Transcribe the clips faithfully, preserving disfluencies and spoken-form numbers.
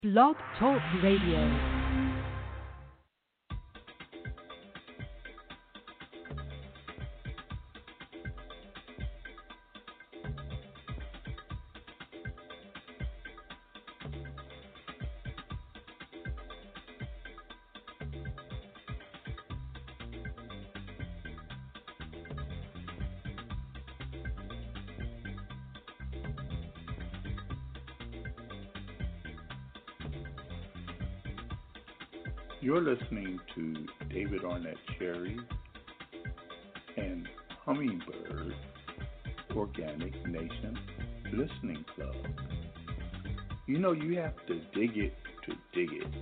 Blog Talk Radio. You're listening to David Arnett Cherry and Hummingbird Organic Nation Listening Club. You know, you have to dig it to dig it.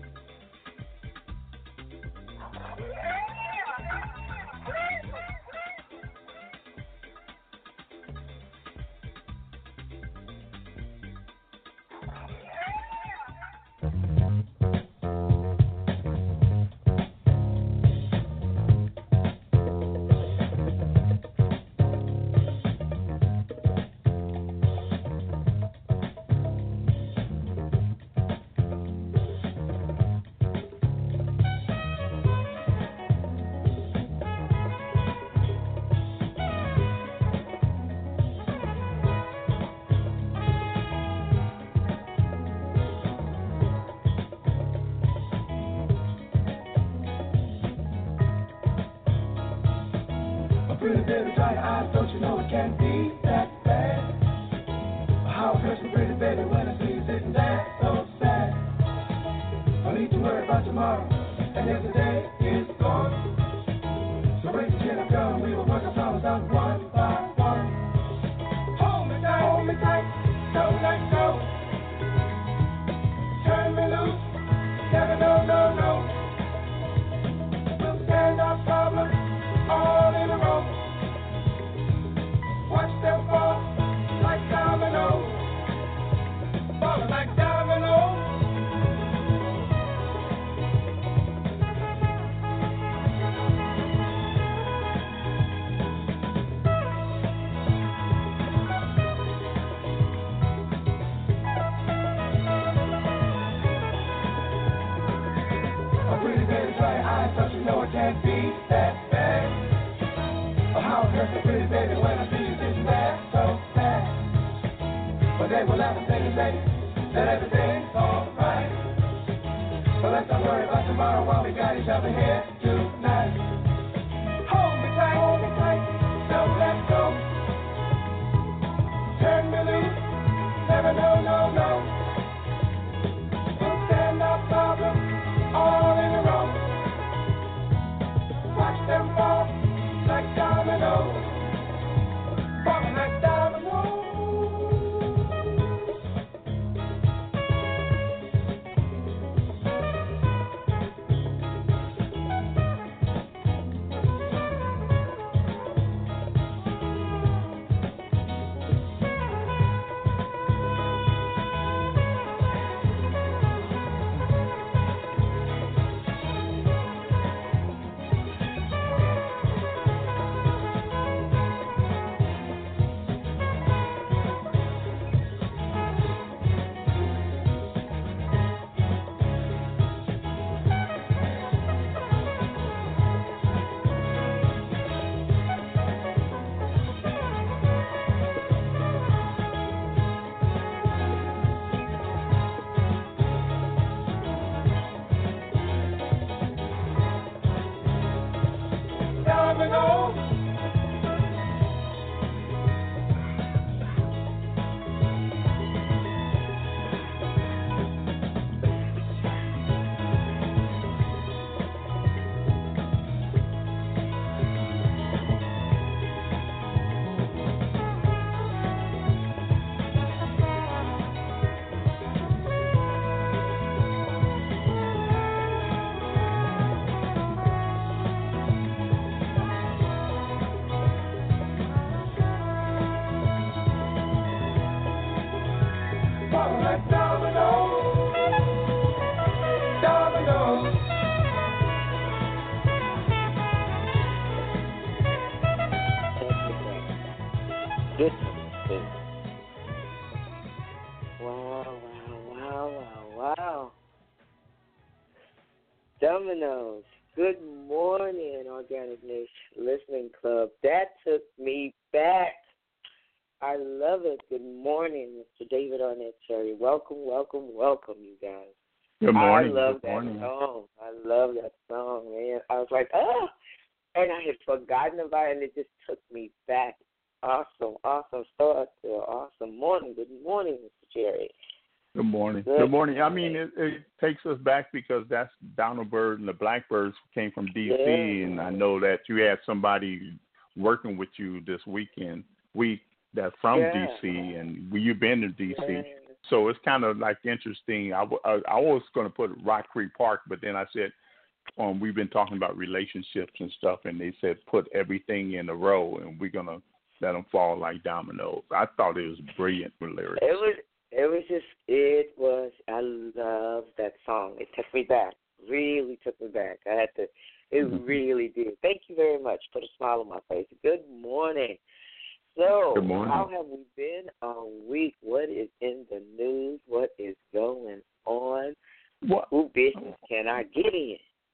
Dominoes. Good morning, Organic Nation Listening Club. That took me back. I love it. Good morning, Mister David Arnett Cherry. Welcome, welcome, welcome, you guys. Good morning. I love Good that morning. song. I love that song, man. I was like, oh, and I had forgotten about it, and it just took me back. Awesome, awesome start to an awesome morning. Good morning, Mister Cherry. Good morning. Good, Good morning. I mean, it, it takes us back because that's Donald Byrd and the Blackbirds came from D C, yeah. and I know that you had somebody working with you this weekend, week that's from yeah. D C, and you've been to D C. Yeah. So it's kind of like interesting. I, I, I was going to put Rock Creek Park, but then I said, um, we've been talking about relationships and stuff, and they said put everything in a row, and we're going to let them fall like dominoes. I thought it was brilliant with lyrics. It was, it was just, it was, I love that song. It took me back, really took me back. I had to, it Mm-hmm. really did. Thank you very much. Put a smile on my face. Good morning. So, Good morning. how have we been all week? What is in the news? What is going on? What? Who business can I get in?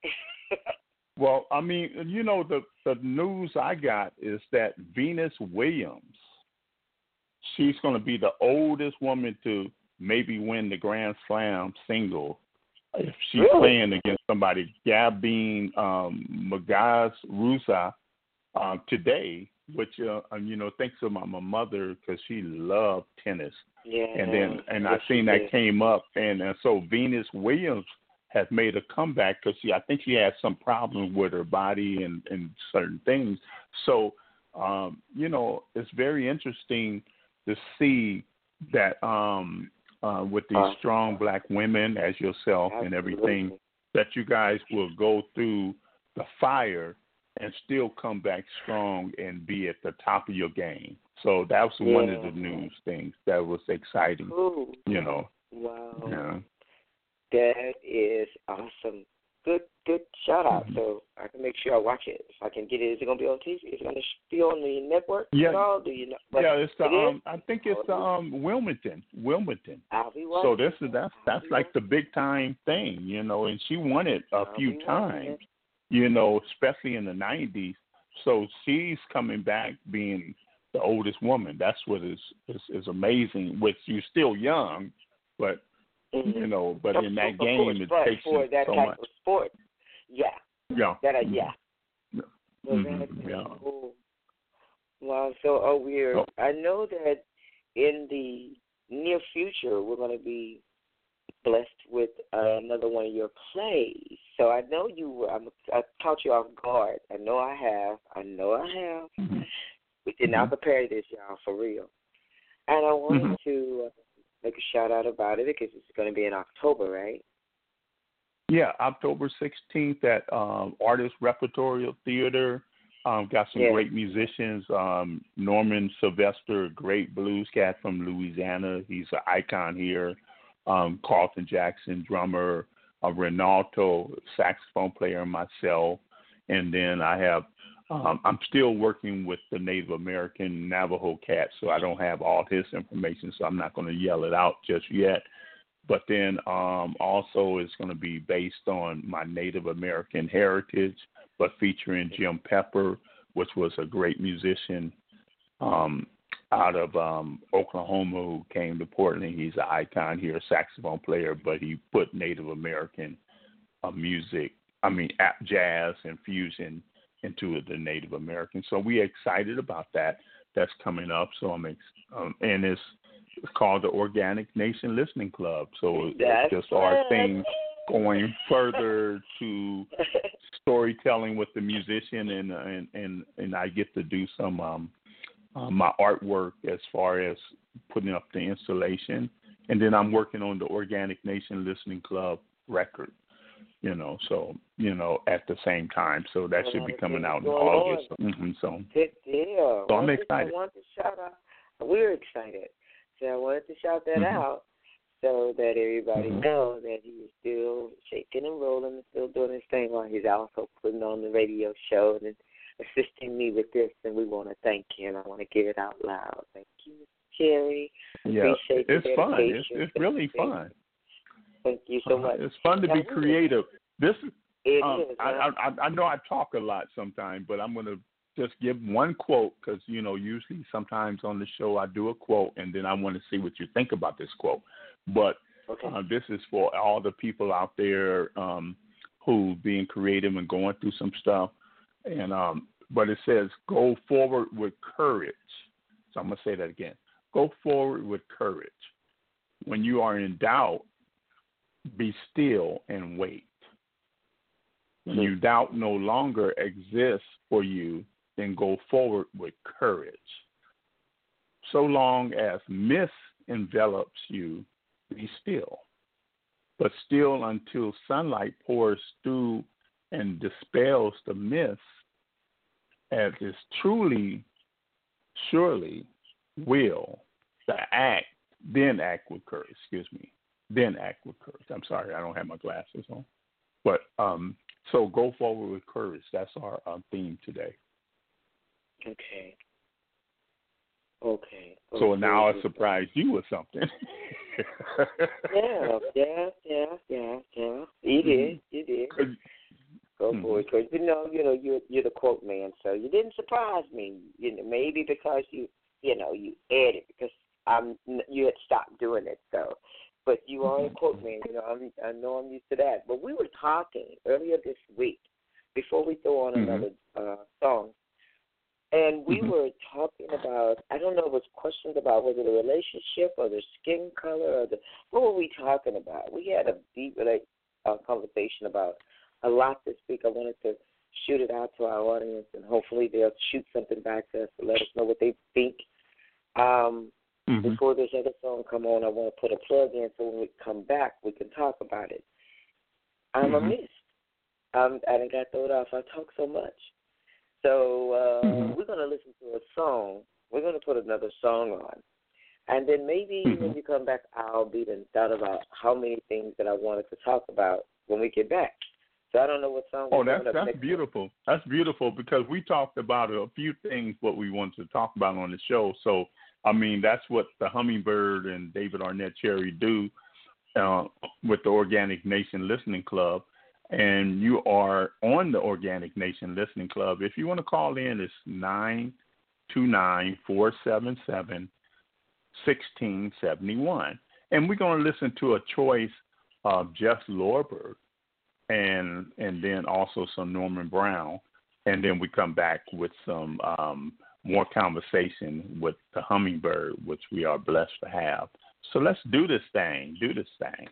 Well, I mean, you know, the, the news I got is that Venus Williams, she's going to be the oldest woman to maybe win the Grand Slam single if she's Really? playing against somebody, Gabine um, Muguruza, uh, today, which, uh, you know, thanks to my, my mother because she loved tennis. Yeah. And then, and yes, I seen that did. came up, and uh, so Venus Williams has made a comeback because she, I think she had some problems with her body and, and certain things. So, um, you know, it's very interesting to see that um, uh, with these Uh, strong black women as yourself and everything, Absolutely. that you guys will go through the fire and still come back strong and be at the top of your game. So that was one of Yeah. the news things that was exciting, Cool. you know. Wow. Yeah. That is awesome. Good, good shout out. Mhm. So I can make sure I watch it. If I can get it, is it going to be on T V? Is it going to be on the network Yeah. at all? Do you know? But Yeah, it's the it um is? I think it's the um Wilmington. Wilmington. I'll be So watching. this is that's that's like the big time thing, you know, and she won it a I'll few be watching times, it. you know, especially in the nineties. So she's coming back being the oldest woman. That's what is is, is amazing. Which you're still young, but Mm-hmm. you know, but in that Of game course, it but takes for you that so type much. of sport, yeah, Yeah. that uh, yeah. Well, Mhm. that's Yeah. cool. Wow. So, oh, we're. Oh. I know that in the near future we're going to be blessed with uh, another one of your plays. So I know you were. I'm, I caught you off guard. I know I have. I know I have. Mhm. We did not Mhm. prepare this, y'all, for real. And I wanted Mhm. to uh, make a shout out about it because it's going to be in October, right? Yeah, October sixteenth at um, Artist Repertorial Theater. Um, got some Yeah. great musicians. Um, Norman Sylvester, great blues cat from Louisiana. He's an icon here. Um, Carlton Jackson, drummer. Uh, Renato, saxophone player, and myself. And then I have, um, I'm still working with the Native American Navajo cat, so I don't have all his information, so I'm not going to yell it out just yet. But then um, also it's going to be based on my Native American heritage, but featuring Jim Pepper, which was a great musician um, out of um, Oklahoma who came to Portland. He's an icon here, a saxophone player, but he put Native American uh, music, I mean, jazz and fusion into the Native American. So we're excited about that. That's coming up. So I'm ex- um, and it's It's called the Organic Nation Listening Club. So That's it's just our right. thing going further to storytelling with the musician, and and and, and I get to do some um, uh, my artwork as far as putting up the installation, and then I'm working on the Organic Nation Listening Club record. You know, so you know at the same time. So that should be coming out in August. Mm-hmm, so Good deal. So I'm Well, excited. I want to shout out. We're excited. So I wanted to shout that Mhm. out so that everybody Mhm. knows that he is still shaking and rolling and still doing his thing while he's also putting on the radio show and assisting me with this. And we want to thank him. I want to get it out loud. Thank you, Mister Cherry. Yeah, Appreciate it's the fun. dedication. It's, it's really fun. Thank you so Uh, much. It's fun to Now, be we were- creative. This It um, is. I, Huh? I I know I talk a lot sometimes, but I'm going to just give one quote because, you know, usually sometimes on the show I do a quote and then I want to see what you think about this quote. But Okay. uh, this is for all the people out there um, who being creative and going through some stuff. And um, but it says, go forward with courage. So I'm going to say that again. Go forward with courage. When you are in doubt, be still and wait. When you doubt no longer exists for you, then go forward with courage. So long as mist envelops you, be still. But still until sunlight pours through and dispels the mist, as is truly, surely will the act, then act with courage, excuse me, then act with courage. I'm sorry, I don't have my glasses on. But um, so go forward with courage. That's our uh, theme today. Okay. Okay. So okay. now I surprised you with something. yeah, yeah, yeah, yeah, yeah. You did, you did. Go mm-hmm. for it, because you know, you know, you're you're the quote man, so you didn't surprise me. You know, maybe because you, you know, you added because I'm you had stopped doing it, so. But you are a quote man, you know. I'm, I know I'm used to that. But we were talking earlier this week before we throw on mm-hmm. another uh, song. And we mm-hmm. were talking about, I don't know, it was questions about was it a relationship or the skin color or the, what were we talking about? We had a deep uh, conversation about a lot this week. I wanted to shoot it out to our audience, and hopefully they'll shoot something back to us to let us know what they think. Um, mm-hmm. Before this other song come on, I want to put a plug in so when we come back, we can talk about it. I'm mm-hmm. a mist. Um, I done got thrown off. I talk so much. So uh, mm-hmm. we're going to listen to a song. We're going to put another song on. And then maybe mm-hmm. when you come back, I'll be done thought about how many things that I wanted to talk about when we get back. So I don't know what song. Oh, that's that's beautiful. Time. That's beautiful because we talked about a few things what we wanted to talk about on the show. So I mean that's what the Hummingbird and David Arnett Cherry do uh, with the Organic Nation Listening Club. And you are on the Organic Nation Listening Club. If you want to call in, it's nine two nine, four seven seven, one six seven one. And we're going to listen to a choice of Jeff Lorberg and and then also some Norman Brown. And then we come back with some um, more conversation with the Hummingbird, which we are blessed to have. So let's do this thing. Do this thing.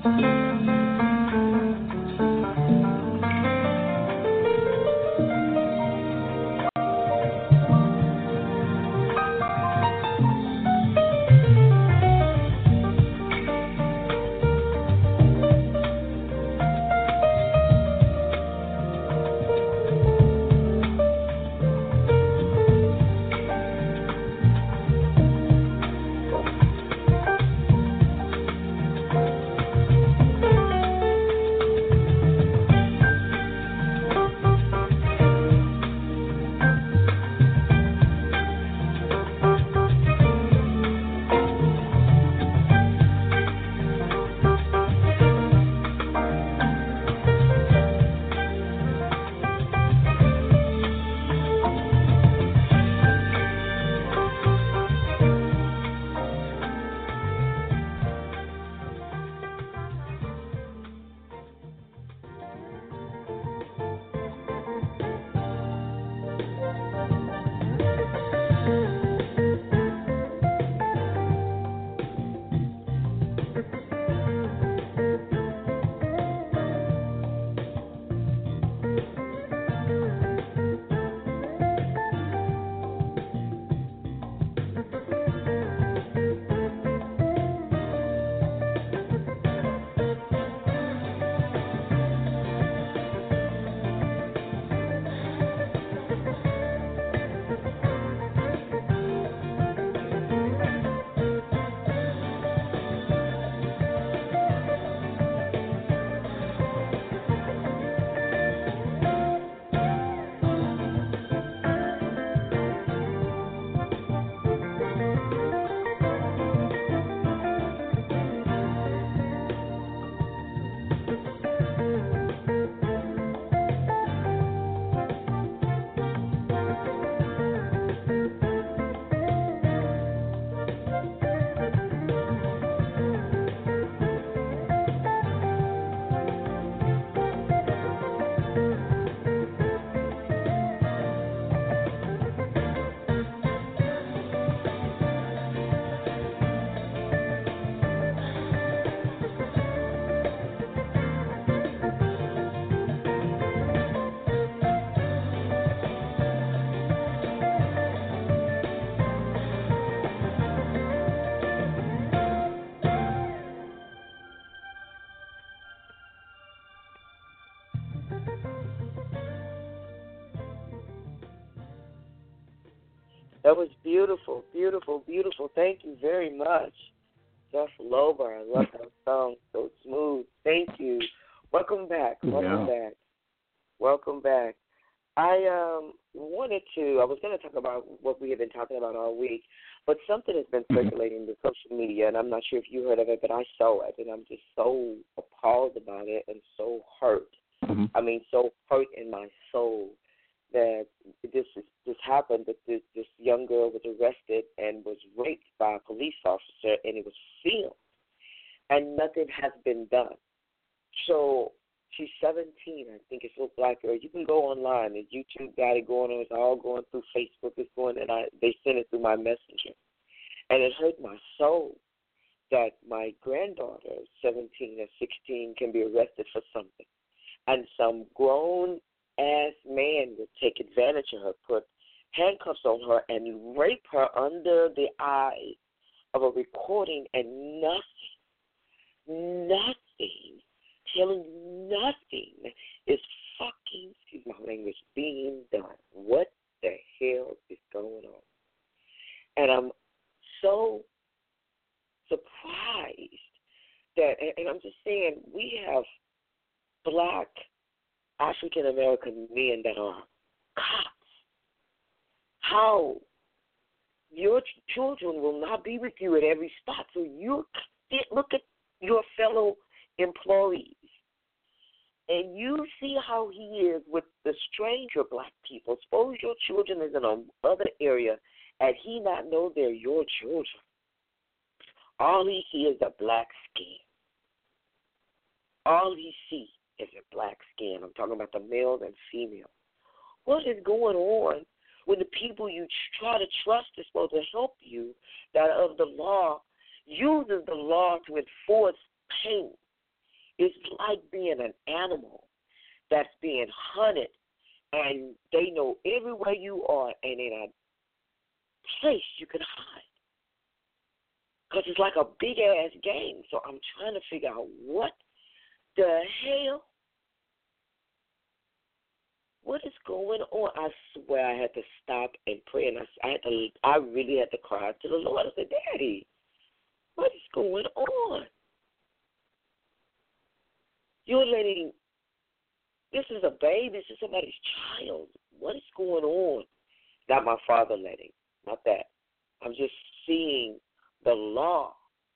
That was beautiful, beautiful, beautiful. Thank you very much. Jeff Lober, I love that song. So smooth. Thank you. Welcome back. Welcome Yeah. back. Welcome back. I um wanted to, I was going to talk about what we have been talking about all week, but something has been circulating in social media, and I'm not sure if you heard of it, but I saw it, and I'm just so appalled about it and so hurt. Mm-hmm. I mean, so hurt in my soul that this is, this happened, that this, this young girl was arrested and was raped by a police officer, and it was filmed, and nothing has been done. So she's seventeen, I think it's a little black girl. You can go online, the YouTube got it going on. It's all going through Facebook. It's going, and I they sent it through my messenger, and it hurt my soul that my granddaughter, seventeen or sixteen, can be arrested for something, and some grown ass man would take advantage of her, put handcuffs on her, and rape her under the eye of a recording, and nothing, nothing, telling you nothing is fucking, excuse my language, being done. What the hell is going on? And I'm so surprised that, and, and I'm just saying, we have black African-American men that are cops. How your ch- children will not be with you at every spot. So you look at your fellow employees, and you see how he is with the stranger black people. Suppose your children is in another area, and he not know they're your children. All he see is a black skin. All he see is a black skin. I'm talking about the male and female. What is going on when the people you try to trust is supposed to help you, that of the law, uses the law to enforce pain? seeing an animal that's being hunted, and they know everywhere you are, and in a place you can hide. Because it's like a big-ass game. So I'm trying to figure out what the hell, what is going on? I swear I had to stop and pray, and I, I had to, I really had to cry to the Lord. I said, Daddy, what is going on? You're letting, this is a baby, this is somebody's child. What is going on? Not my father letting, not that. I'm just seeing the law.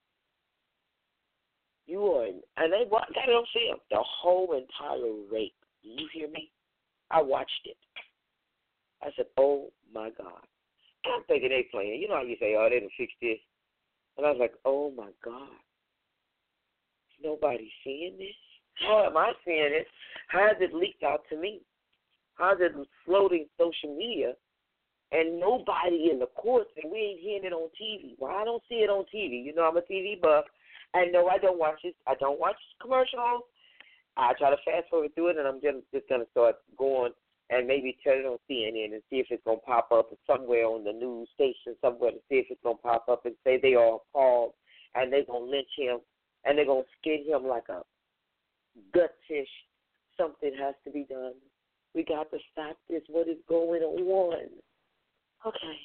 You are, and they got it on film, the whole entire rape. Do you hear me? I watched it. I said, oh, my God. And I'm thinking they playing. You know how you say, oh, they done fixed this. And I was like, oh, my God. Is nobody seeing this? How am I seeing it? How has it leaked out to me? How is it floating social media? And nobody in the courts, and we ain't hearing it on T V. Well, I don't see it on T V. You know, I'm a T V buff. And no, I don't watch it. I don't watch commercials. I try to fast forward through it, and I'm just, just going to start going and maybe turn it on C N N and see if it's going to pop up somewhere on the news station, somewhere to see if it's going to pop up and say they are appalled, and they're going to lynch him, and they're going to skin him like a gut fish. Something has to be done. We got to stop this. What is going on? Okay.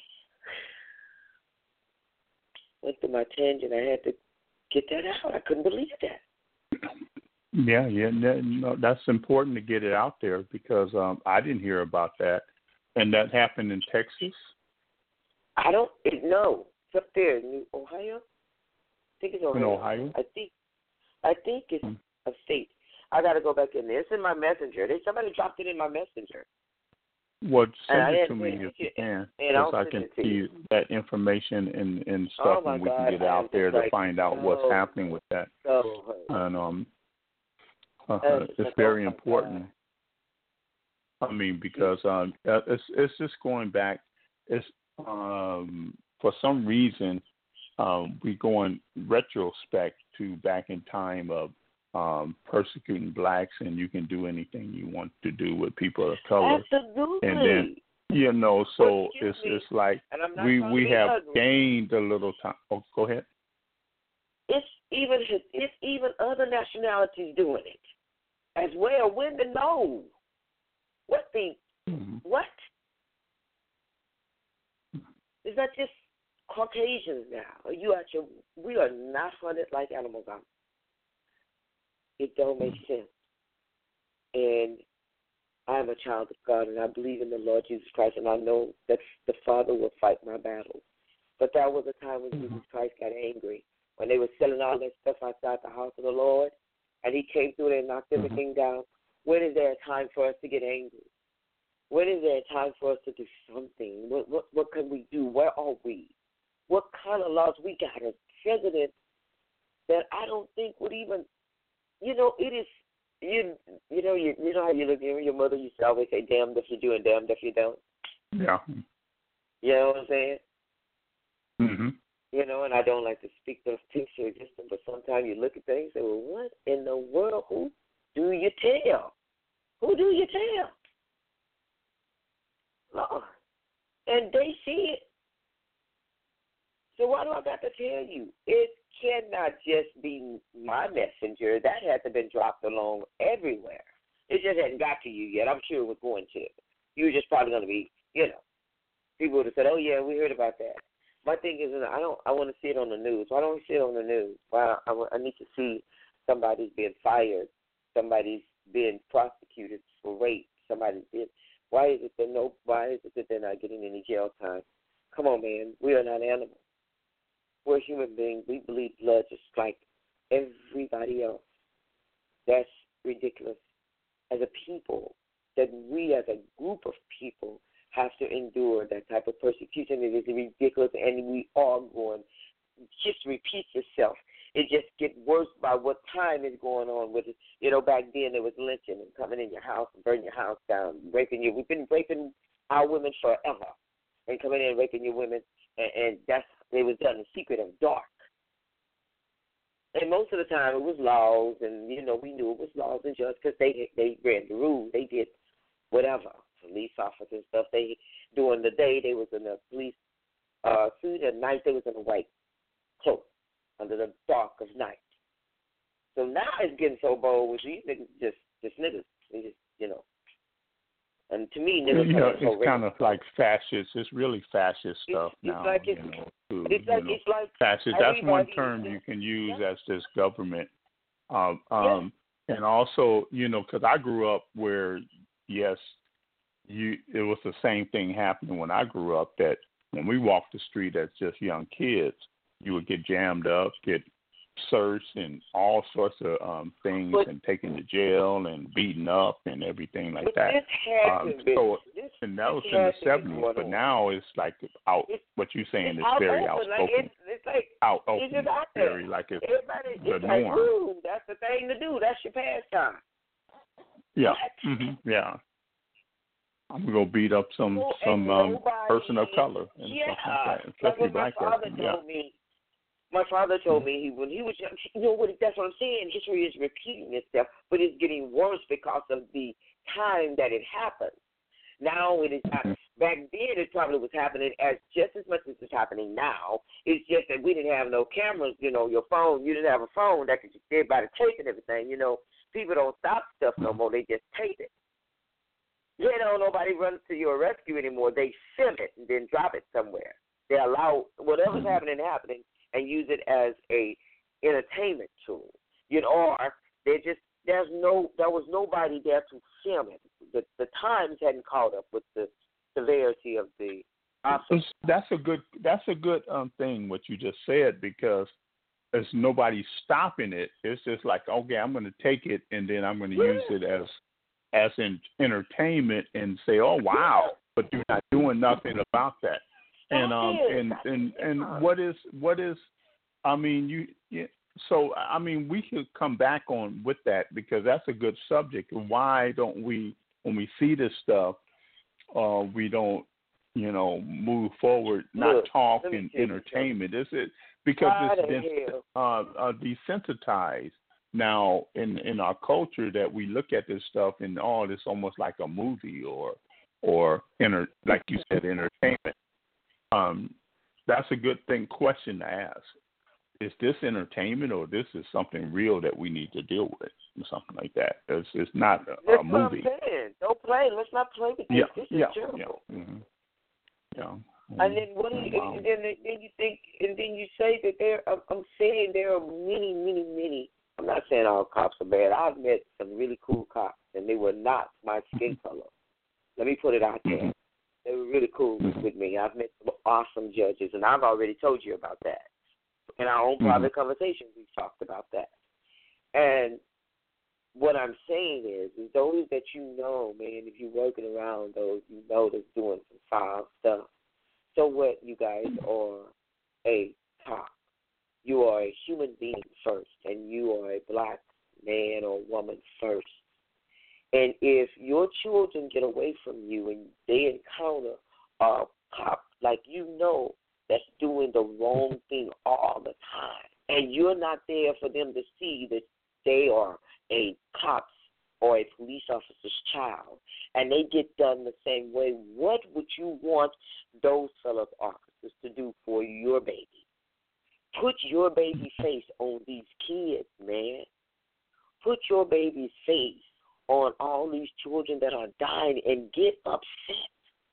Went through my tangent. I had to get that out. I couldn't believe that. Yeah, yeah, no, that's important to get it out there because um, I didn't hear about that, and that happened in Texas. I don't know. It's up there in Ohio. I think it's Ohio. In Ohio. I think. I think it's hmm. a state. I got to go back in there. It's in my messenger. They somebody dropped it in my messenger. Well, send and it to me if you can, because I can see that information and, and stuff, oh and we God, can get out there to like, find out so, what's happening with that. So, and um, uh, it's like, very oh important. God. I mean, because um, it's it's just going back. It's um, for some reason um, we go in retrospect to back in time of um, persecuting blacks, and you can do anything you want to do with people of color. Absolutely. And then, you know, so it's me. it's like we we have ugly. gained a little time. Oh, go ahead. It's even it's even other nationalities doing it as well. When to know what the mm-hmm. what is that just Caucasians now? Are you at your? We are not hunted like animals out. It don't make sense. And I'm a child of God, and I believe in the Lord Jesus Christ, and I know that the Father will fight my battles. But there was a time when mm-hmm. Jesus Christ got angry, when they were selling all that stuff outside the house of the Lord, and he came through there and knocked mm-hmm. everything down. When is there a time for us to get angry? When is there a time for us to do something? What what, what can we do? Where are we? What kind of laws? We got a president that I don't think would even, you know, it is, you you know, you, you know how you look at your mother used to always say, damned if you do and damned if you don't. Yeah. You know what I'm saying? Mm-hmm. You know, and I don't like to speak those things to existence, but sometimes you look at things and say, well, what in the world? Who do you tell? Who do you tell? Lord. And they see it. So why do I got to tell you? It cannot just be my messenger. That hasn't been dropped along everywhere. It just hadn't got to you yet. I'm sure it was going to. You were just probably going to be, you know, people would have said, oh, yeah, we heard about that. My thing is, I don't. I want to see it on the news. Why don't we see it on the news? Why I, I need to see somebody's being fired, somebody's being prosecuted for rape, somebody's being. Why is it that no? Why is it that they're not getting any jail time? Come on, man. We are not animals. We're human beings. We bleed blood just like everybody else. That's ridiculous. As a people, that we as a group of people have to endure that type of persecution. It is ridiculous, and we are going. Just repeats itself. It just gets worse by what time is going on with it. You know, back then there was lynching and coming in your house and burning your house down, raping you. We've been raping our women forever, and coming in and raping your women, and, and that's it was done in secret and dark. And most of the time it was laws, and, you know, we knew it was laws and judges because they, they ran the rules. They did whatever. Police officers and stuff, they, during the day, they was in a police uh, suit. At night, they was in a white cloak under the dark of night. So now it's getting so bold with these niggas, just, just niggas. They just, you know. And to me, niggas you know, are so it's kind of like fascist. It's really fascist stuff it's, it's now. Like it's, you know, to, it's like you know, it's like fascist. That's one everybody- term you can use yeah. as this government. Um, Yeah. um, and also, you know, because I grew up where, yes, you it was the same thing happening when I grew up. That when we walked the street as just young kids, you would get jammed up, get searched, and all sorts of um, things, But- and taken to jail and beaten up and everything like But that. this had Um, to be. so, this, and that was this in the has to be seventies, going but on. now it's like out. It's- What you're saying It's is out very open, like outspoken, it's, it's like out it's open, just out there. very like it's Everybody, the it's like, norm. ooh, that's the thing to do. That's your pastime. Yeah, What? hmm yeah. I'm gonna go beat up some Well, some and um, nobody- person of color and yeah, stuff like that, like especially what my black father person. Yeah. told me. My father told me he when he was young. You know what? That's what I'm saying. History is repeating itself, but it's getting worse because of the time that it happened. Now it is not. Back then, it probably was happening as just as much as it's happening now. It's just that we didn't have no cameras. You know, your phone. You didn't have a phone that could everybody tape and everything. You know, people don't stop stuff no more. They just tape it. You know, nobody runs to your rescue anymore. They film it and then drop it somewhere. They allow whatever's happening happening and use it as a entertainment tool. You know, or they just there's no there was nobody there to film it. The the times hadn't caught up with the severity of the offense. That's a good. That's a good um, thing what you just said, because there's nobody stopping it. It's just like, okay, I'm going to take it and then I'm going to Yeah. use it as as in entertainment and say, oh wow, but you're not doing nothing about that. And um and and and what is what is I mean you, you so I mean we should come back on with that, because that's a good subject. Why don't we, when we see this stuff, uh we don't, you know, move forward, not Look, talk let me and tell you entertainment. Is it because Why it's the been hell? uh, uh desensitized now in in our culture, that we look at this stuff and oh, it's almost like a movie or or enter, like you said, entertainment. Um, that's a good thing question to ask. Is this entertainment, or this is something real that we need to deal with, or something like that? It's, it's not a, That's a what I'm movie. saying. Don't play. Let's not play with this. Yeah, This is yeah, terrible. yeah, mm-hmm. yeah. And then what? Do you, Wow. and then then you think, and then you say that there. I'm I'm saying there are many, many, many. I'm not saying all cops are bad. I've met some really cool cops, and they were not my skin color. Let me put it out there. Mm-hmm. They were really cool Mhm. with me. I've met some awesome judges, and I've already told you about that. In our own Mhm. private conversations, we've talked about that. And what I'm saying is, is those that you know, man, if you're working around those, you know that's doing some foul stuff. So what, you guys are a cop. You are a human being first, and you are a black man or woman first. And if your children get away from you and they encounter a cop like you know that's doing the wrong thing all the time, and you're not there for them to see that they are a cop's or a police officer's child, and they get done the same way, what would you want those fellow officers to do for your baby? Put your baby face on these kids, man. Put your baby's face on all these children that are dying and get upset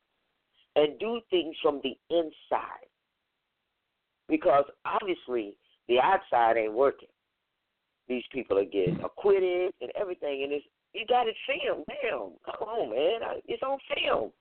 and do things from the inside. Because obviously the outside ain't working. These people are getting acquitted and everything, and it's, you got it filmed. Damn, come on, man. It's on film.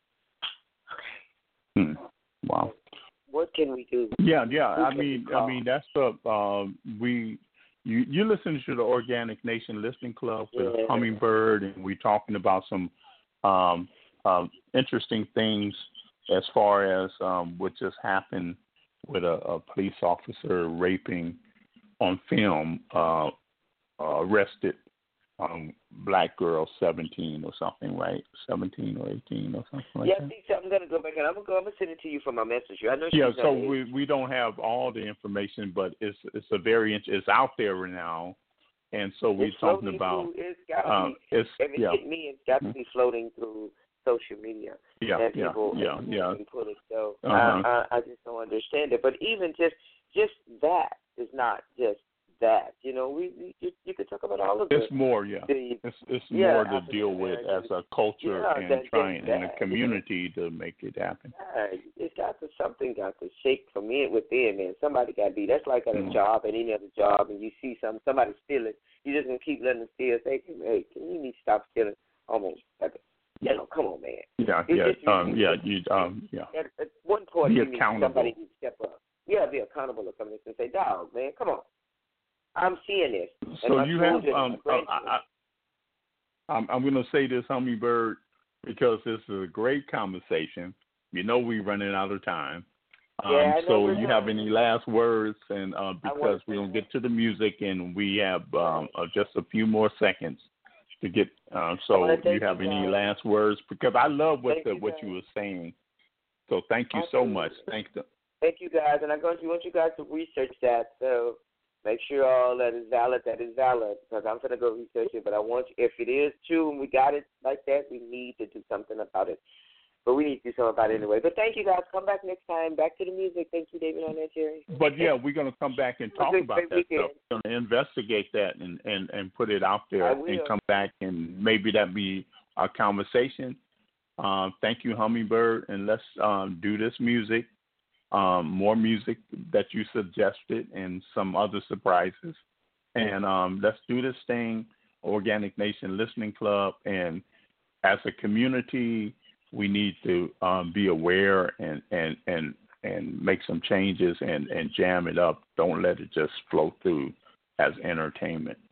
Hmm. Wow. What can we do? Yeah, yeah. Who I can we mean, I call? mean that's the um, we. You you listen to the Organic Nation Listening Club with Yeah. Hummingbird, and we're talking about some um, um, interesting things as far as um, what just happened with a, a police officer raping on film, uh, uh, arrested um, black girl, seventeen or something, right? seventeen or eighteen or something like yeah, that. see, so I'm gonna go back and I'm gonna go. I'm gonna send it to you from my messenger. I know she's Yeah, so not we we don't have all the information, but it's it's a very it's out there now, and so we're it's talking floating about through, it's gotta um, be. it's If it yeah, hit me, it's got to Mhm. be floating through social media. yeah, And yeah, people yeah, and yeah. people pull it. So Uh-huh. I, I I just don't understand it. But even just just that is not just that. You know, we, we you, you could talk about all of It's the, more, yeah. the It's it's yeah, more to African deal with as American. a culture Yeah, and that- trying that- in a that. community to make it happen. Yeah, it's got to something got to shake from in within, man. Somebody got to be. That's like at a Mhm. job, at any other job, and you see some somebody stealing. You just gonna keep letting them steal. Say, hey, can you need to stop stealing? Almost, you know, come on, man. Yeah, It's yeah, just- um, yeah, you, um, yeah. At, at one point, Be you need accountable. somebody to step up. Yeah, be accountable or something and say, dog, man, come on. I'm seeing this. And So my you have, children, um, my uh, grandchildren. I, I, I'm, I'm going to say this, Hummingbird, because this is a great conversation. You know we're running out of time. Um, Yeah, I know so we're you done. have any last words? And uh, I because want- we're going to get to the music and we have um, uh, just a few more seconds to get. Uh, so wanna do thank you have you, any guys. last words? Because I love what Thank the, you, what guys. you were saying. So thank you so much. Absolutely. Thank you. Thank you, guys. And I'm going to want you guys to research that. So make sure all that is valid, that is valid, because I'm going to go research it. But I want you, if it is true and we got it like that, we need to do something about it. But we need to do something about it anyway. But thank you, guys. Come back next time. Back to the music. Thank you, David, on that, Jerry. But yeah, we're going to come back and talk Great- about great that weekend. stuff. We're going to investigate that and, and, and put it out I there will. and come back and maybe that be our conversation. Um, thank you, Hummingbird, and let's um, do this music, um, more music that you suggested and some other surprises. And um, let's do this thing, Organic Nation Listening Club. And as a community, we need to um, be aware and, and, and, and make some changes and, and jam it up. Don't let it just flow through as entertainment.